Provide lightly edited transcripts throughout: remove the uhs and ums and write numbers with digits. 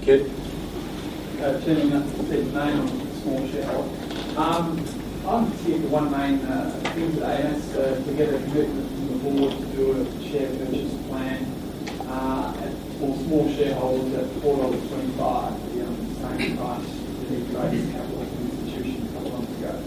Thank you. Chairman, that's Stephen Main, I'm a small shareholder. I'm here for one main thing today, and that's to get a commitment from the board to do a share purchase plan for small shareholders at $4.25, the same price that he raised capital institution a couple of months ago.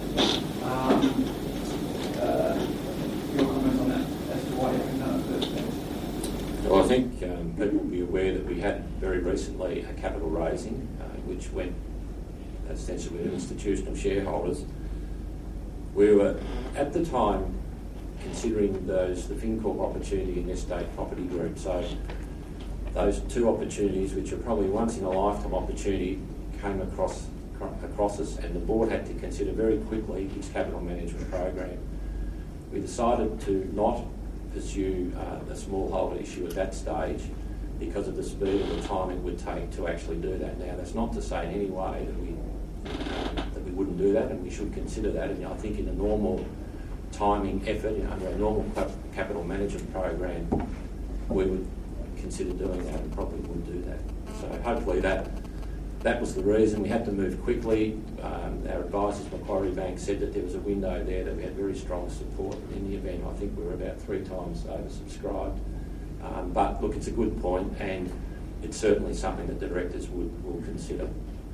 Your comments on that as to why you haven't done it first? Well, I think people will be aware that we had very recently a capital raising, which went ostensibly to institutional shareholders. We were, at the time, considering the FinCorp opportunity and Estate Property Group. So those two opportunities, which are probably once in a lifetime opportunity, came across us, and the board had to consider very quickly its capital management program. We decided to not pursue a smallholder issue at that stage because of the speed and the time it would take to actually do that. Now, that's not to say in any way that we wouldn't do that, and we should consider that. And I think in a normal timing effort, under a normal capital management program, we would consider doing that and probably would do that. So hopefully that was the reason. We had to move quickly. Our advisors, Macquarie Bank, said that there was a window there that we had very strong support. In the event, I think we were about 3 times oversubscribed. But look, it's a good point, and it's certainly something that the directors will consider.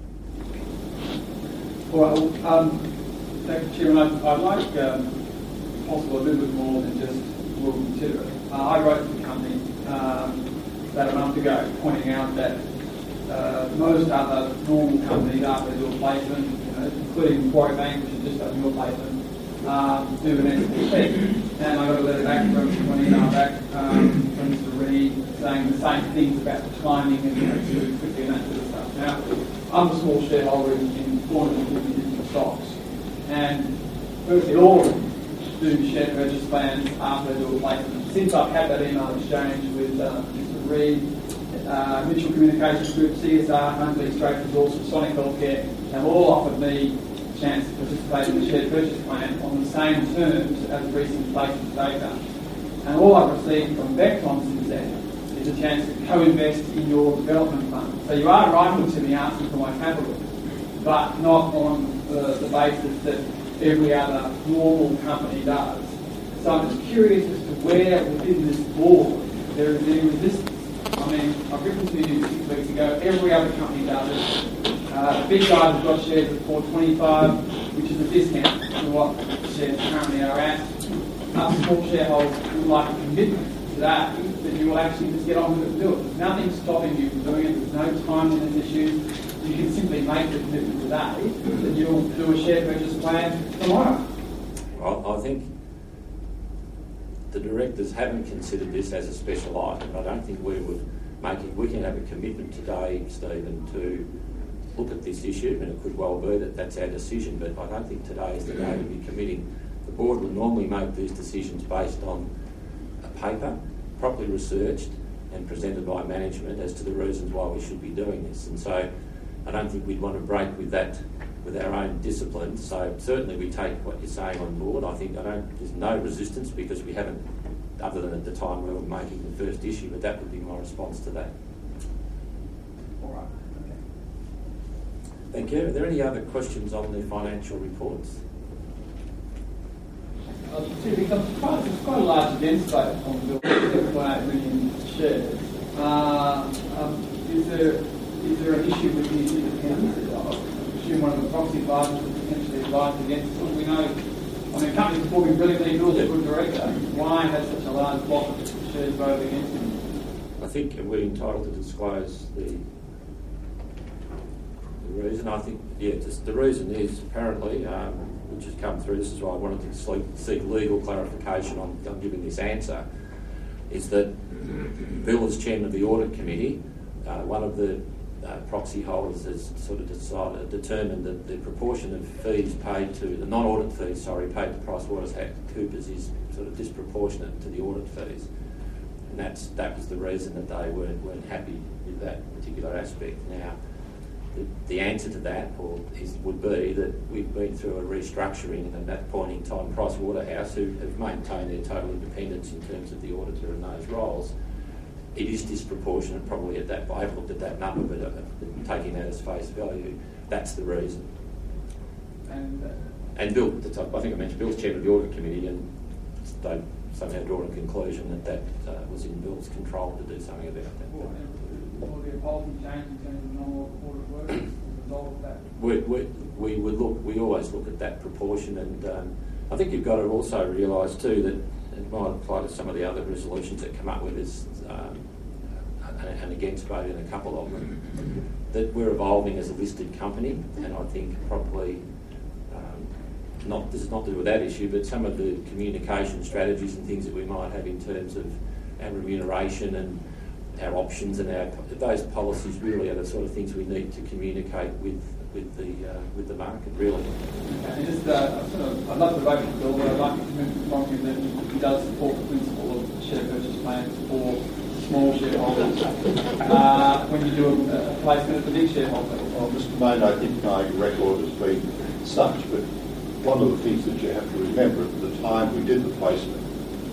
Well, thank you, Chairman. I'd like, if possible, a little bit more than just we'll consider it. I wrote to the company about a month ago pointing out that most other normal companies, after they do a placement, including Macquarie Bank, which is just done your placement, do an SPP. And I got a letter back from an email back from Mr. Reid saying the same things about the timing and to quickly and that sort of stuff. Now, I'm a small shareholder in 450 different stocks, and virtually all of them do share purchase plans after they do a placement. Since I've had that email exchange with Mr. Reid, Mitchell Communications Group, CSR, Huntley, Straight Resources, Sonic Healthcare, have all offered me a chance to participate in the share purchase plan on the same terms as recent placement data. And all I've received from Vectron since then is a chance to co-invest in your development fund. So you are writing to me asking for my capital, but not on the basis that every other normal company does. So I'm just curious as to where within this board there is any resistance. I mean, I've written to you 6 weeks ago, every other company does it. The big guys have got shares at $4.25, which is a discount to what shares currently are at. Us small shareholders would like a commitment today that you will actually just get on with it and do it. There's nothing stopping you from doing it. There's no timeliness issues. You can simply make the commitment today that you'll do a share purchase plan tomorrow. Well, I think the directors haven't considered this as a special item. I don't think we would make it. We can have a commitment today, Stephen, to look at this issue, and it could well be that that's our decision, but I don't think today is the day to be committing. The board would normally make these decisions based on a paper, properly researched and presented by management as to the reasons why we should be doing this. And so I don't think we'd want to break with that, with our own discipline. So certainly we take what you're saying on board. There's no resistance because we haven't, other than at the time we were making the first issue, but that would be my response to that. All right. Okay. Thank you. Are there any other questions on the financial reports? It's quite a large event state on the bill, 7.8 million shares. Is there an issue with the independence? I assume one of the proxy advisors would potentially advise against it. We know, a company performing brilliantly, Bill's a good director. Why has such a large block of shares voted against him? I think we're entitled to disclose the reason. I think, just the reason is apparently, which has come through, this is why I wanted to seek legal clarification on giving this answer, is that Bill, as chairman of the audit committee, one of the proxy holders has sort of determined that the proportion of fees paid to, the non-audit fees, paid to PricewaterhouseCoopers is sort of disproportionate to the audit fees. And that was the reason that they weren't happy with that particular aspect. Now, the answer to that would be that we've been through a restructuring, and at that point in time, Pricewaterhouse, who have maintained their total independence in terms of the auditor and those roles, it is disproportionate probably at that. I haven't looked at that number, but taking that as face value, that's the reason. And Bill, I think I mentioned Bill's chairman of the audit committee, and they somehow drawn a conclusion that was in Bill's control to do something about that. Will there be a policy change in terms of non-audit work as a result of that? We would look. We always look at that proportion, and I think you've got to also realise too that it might apply to some of the other resolutions that come up with this, and against vote in a couple of them, that we're evolving as a listed company, and I think probably. This is not to do with that issue, but some of the communication strategies and things that we might have in terms of our remuneration and our options and those policies really are the sort of things we need to communicate with the market, really. And just I'd love to vote for Bill, but I'd like to remind him that he does support the principle of share purchase plans for small shareholders when you do a placement at the big shareholder. Well, Mr. Mayne, I think my record has been such, but one of the things that you have to remember, at the time we did the placement,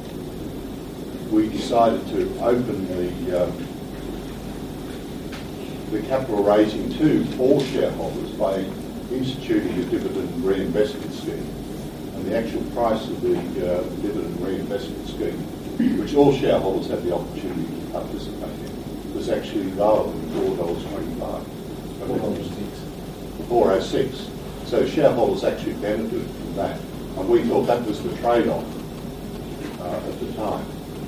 we decided to open the capital raising to all shareholders by instituting a dividend reinvestment scheme. And the actual price of the dividend reinvestment scheme, which all shareholders had the opportunity to participate in, was actually lower than $4.25. $4.06. So shareholders actually benefited from that, and we thought that was the trade-off at the time.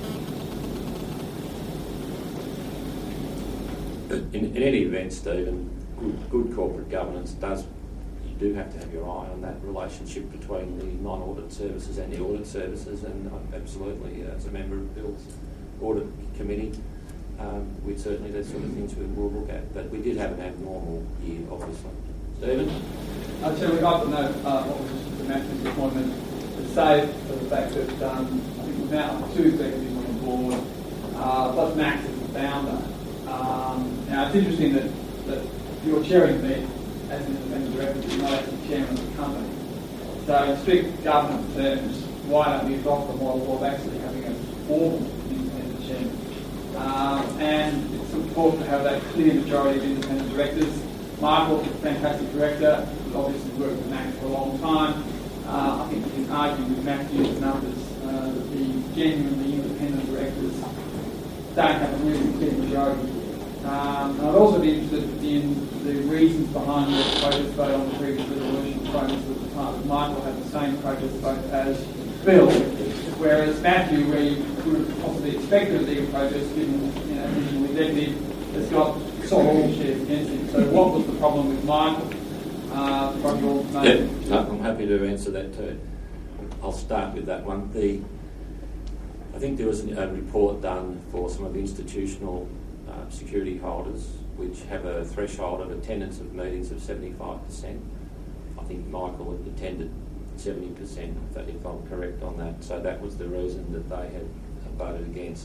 In any event, Stephen, good corporate governance you do have to have your eye on that relationship between the non-audit services and the audit services, and absolutely, as a member of Bill's audit committee, that's sort of things we will look at. But we did have an abnormal year, obviously. Stephen? Chair, we'd like to know what was Mr. Matthew's appointment, but save for the fact that I think we've now got 2 executives on the board, plus Max as the founder. Now, it's interesting that you're chairing me as an independent director, but you're not actually chairman of the company. So in strict governance terms, why don't we adopt the model of actually having a formal independent chairman? And it's important to have that clear majority of independent directors. Michael, fantastic director, who's obviously worked with Max for a long time. I think we can argue with Matthew's numbers that the genuinely independent directors don't have a really clear majority. And I'd also be interested in the reasons behind the protest vote on the previous resolution promised at the time. Michael had the same protest vote as Bill, whereas Matthew, we would have possibly expected a bigger protest given the executive has got sold all shares against him. So what was the problem with Michael? From your I'm happy to answer that too. I'll start with that one. I think there was a report done for some of the institutional security holders which have a threshold of attendance of meetings of 75%. I think Michael had attended 70%, if I'm correct on that. So that was the reason that they had voted against.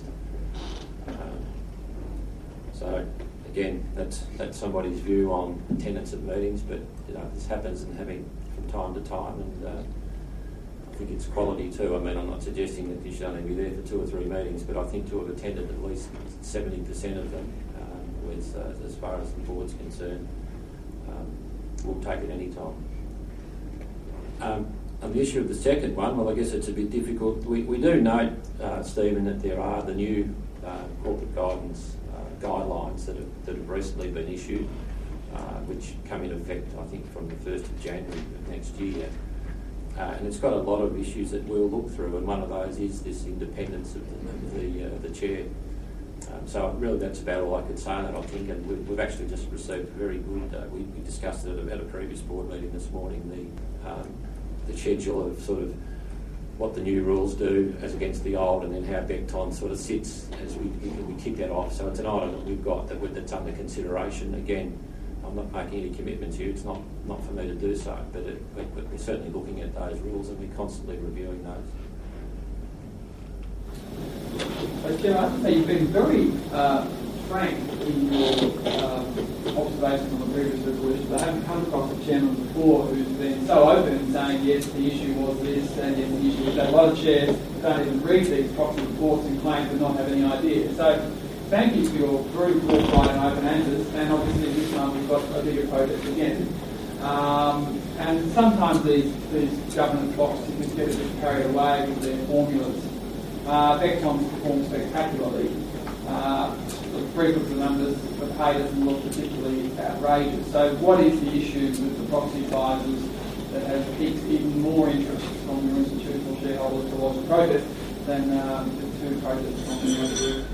So again, that's somebody's view on attendance at meetings, but this happens and having from time to time, and I think it's quality too. I mean, I'm not suggesting that you should only be there for 2 or 3 meetings, but I think to have attended at least 70% of them, as far as the board's concerned, we'll take it any time. On the issue of the second one, well, I guess it's a bit difficult. We do note, Stephen, that there are the new corporate guidance guidelines that have recently been issued, which come into effect, I think, from the 1st of January of next year. And it's got a lot of issues that we'll look through, and one of those is this independence of the chair. So really that's about all I could say on that, I think, and we've actually just received a very good, we discussed it at a previous board meeting this morning, the schedule of sort of what the new rules do as against the old, and then how Becton sort of sits as we kick that off. So it's an item that we've got that's under consideration. Again, I'm not making any commitments here, it's not for me to do so, but we're certainly looking at those rules and we're constantly reviewing those. So, Chair, I have to say you've been very frank in your observations on the previous resolutions. I haven't come across a chairman before who's been so open in saying, yes, the issue was this, and yes, the issue was that. A lot of chairs don't even read these proxy reports and claim to not have any idea. So thank you for your very forthright and open answers. And obviously this time we've got a bigger project again. And sometimes these governance boxes get a bit carried away with their formulas. Beckton's performed spectacularly. The frequency of the numbers, the pay doesn't look particularly outrageous. So what is the issue with the proxy advisors that has piqued even more interest from your institutional shareholders towards the project than the two projects from the other group?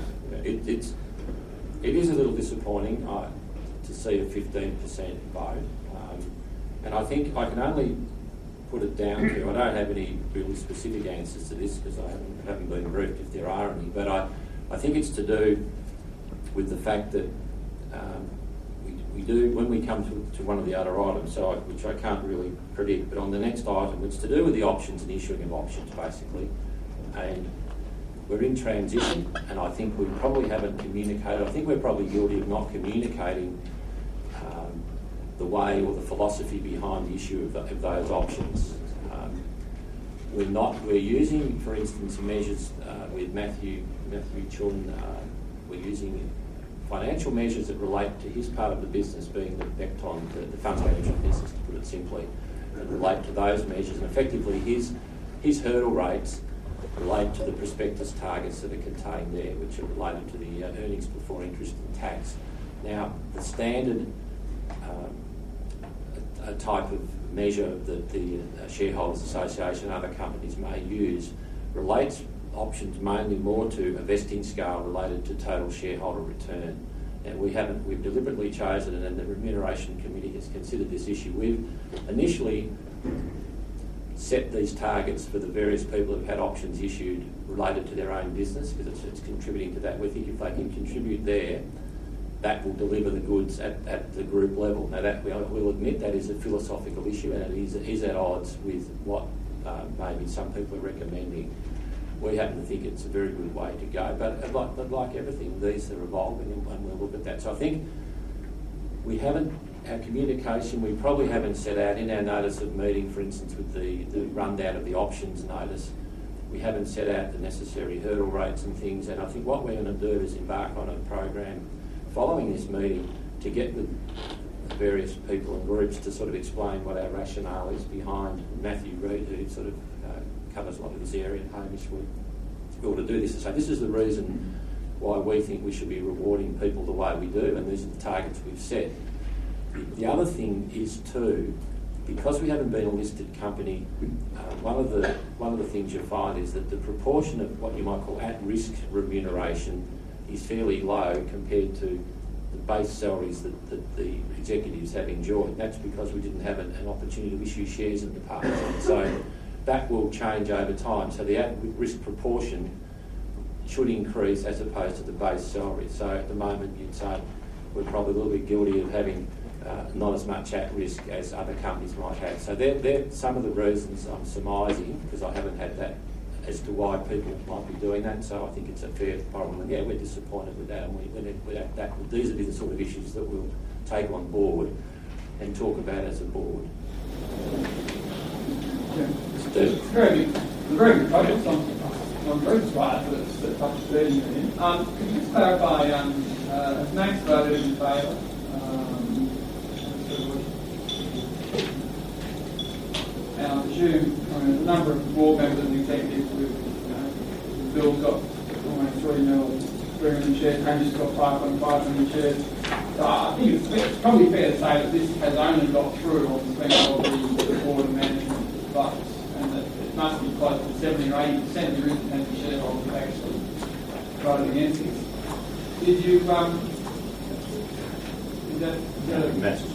It is a little disappointing to see a 15% vote. And I think I can only put it down to, I don't have any really specific answers to this because I haven't been briefed if there are any, but I think it's to do with the fact that we do, when we come to one of the other items, which I can't really predict, but on the next item, it's to do with the options and issuing of options basically. And we're in transition, and I think we probably haven't communicated. I think we're probably guilty of not communicating the way or the philosophy behind the issue of those options. We're using, for instance, measures with Matthew Chun. We're using financial measures that relate to his part of the business, being the Beckton, the funds management business, to put it simply, that relate to those measures. And effectively, his hurdle rates relate to the prospectus targets that are contained there, which are related to the earnings before interest and tax. Now, the standard a type of measure that the Shareholders Association and other companies may use relates options mainly more to a vesting scale related to total shareholder return. And we've deliberately chosen, and the Remuneration Committee has considered this issue. We've initially set these targets for the various people who've had options issued related to their own business, because it's contributing to that. We think if they can contribute there, that will deliver the goods at the group level. Now, that we'll admit that is a philosophical issue, and it is at odds with what maybe some people are recommending. We happen to think it's a very good way to go, but like everything, these are evolving, and we'll look at that. So I think our communication, we probably haven't set out in our notice of meeting, for instance, with the rundown of the options notice, we haven't set out the necessary hurdle rates and things, and I think what we're going to do is embark on a program following this meeting to get with various people and groups to sort of explain what our rationale is behind Matthew Reid, who sort of covers a lot of this area, and Hamish will to do this, to say this is the reason why we think we should be rewarding people the way we do, and these are the targets we've set. The other thing is too, because we haven't been a listed company, one of the things you'll find is that the proportion of what you might call at-risk remuneration is fairly low compared to the base salaries that the executives have enjoyed. That's because we didn't have an opportunity to issue shares in the past. So that will change over time. So the at-risk proportion should increase as opposed to the base salary. So at the moment, you'd say we're probably a little bit guilty of having not as much at risk as other companies might have. So they're some of the reasons I'm surmising, because I haven't had that, as to why people might be doing that. So I think it's a fair problem. And yeah, we're disappointed with that. And these are the sort of issues that we'll take on board and talk about as a board. Yeah. It's very good project. I'm very surprised that it's at touch 30 million. Could you just clarify, has Max voted in favour? And I presume, the number of board members and executives Bill's got almost 3 million shares, Hamish has got 5.5 million shares. So I think it's probably fair to say that this has only got through on the strength of the board and management votes, and that it must be close to 70 or 80% of your independent shareholders have actually voted against this. Did you, is that message?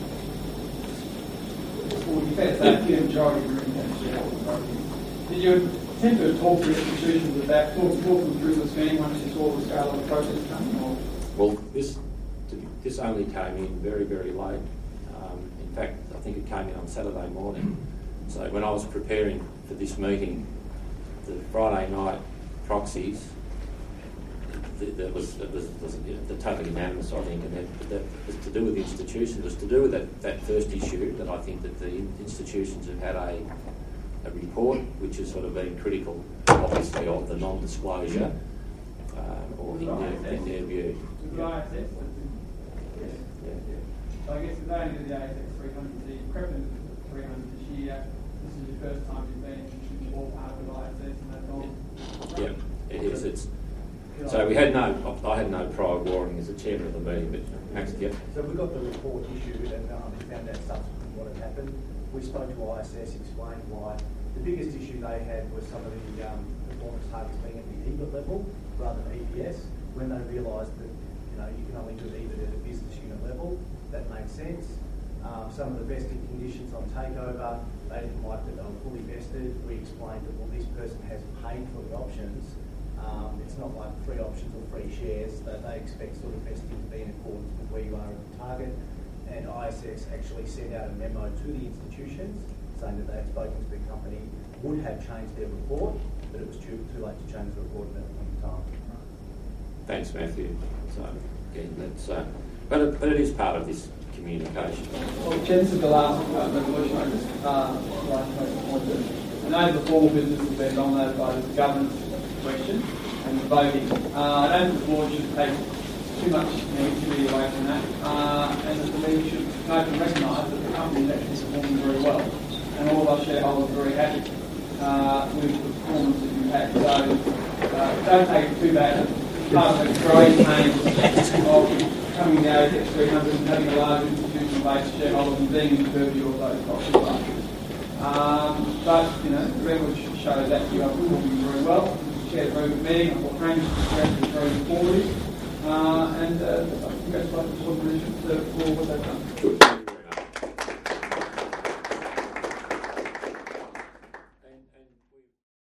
Well, would be fair to say the majority of your independent shareholders voted against. Did you attempt to talk to institutions about, talk them through the scheme once you saw the scale of the process coming? Or? Well, this only came in very, very late. In fact, I think it came in on Saturday morning. So when I was preparing for this meeting, the Friday night proxies, that was the totally unanimous, I think, and that was to do with the institutions. It was to do with that first issue, that I think that the institutions have had a report which has sort of been critical, obviously, of the non-disclosure report in their view. The ISS, so I guess if they only did the ASX 300, so you crept into 300 this year, this is your first time you've been all part of the ISS and that's all. Yeah, it is. It's so I had no prior warning as the chairman of the meeting, but Max, yeah. So we got the report issued and we found out subsequent what had happened. We spoke to ISS, explained why. The biggest issue they had was some of the performance targets being at the EBIT level rather than EPS. When they realised that you can only do EBIT at a business unit level, that made sense. Some of the vesting conditions on takeover, they didn't like that they were fully vested. We explained that, well, this person has paid for the options. It's not like free options or free shares, that they expect sort of vesting to be in accordance with where you are at the target. And ISS actually sent out a memo to the institutions saying that they had spoken to the company, would have changed their report, but it was too late to change the report at that point in time. Thanks, Matthew. So again, that's but it is part of this communication. Well, Jen's the last resolution I just like to make a point that I know the formal business has been dominated by the governance question and the voting. I don't think the board should take too much negativity away from that, and that the meeting should note and recognise that the company is actually performing very well, and all of our shareholders are very happy with the performance that you've had. So don't take it too bad. Part of the growing pains of coming to the ASX 300 and having a large institutional-based shareholders and being in the purview of those proxy advisors. But the record shows that you are performing very well. Chaired a very good meeting. I thought Hamish was very informative. And congratulations to the board for what they've done. Good.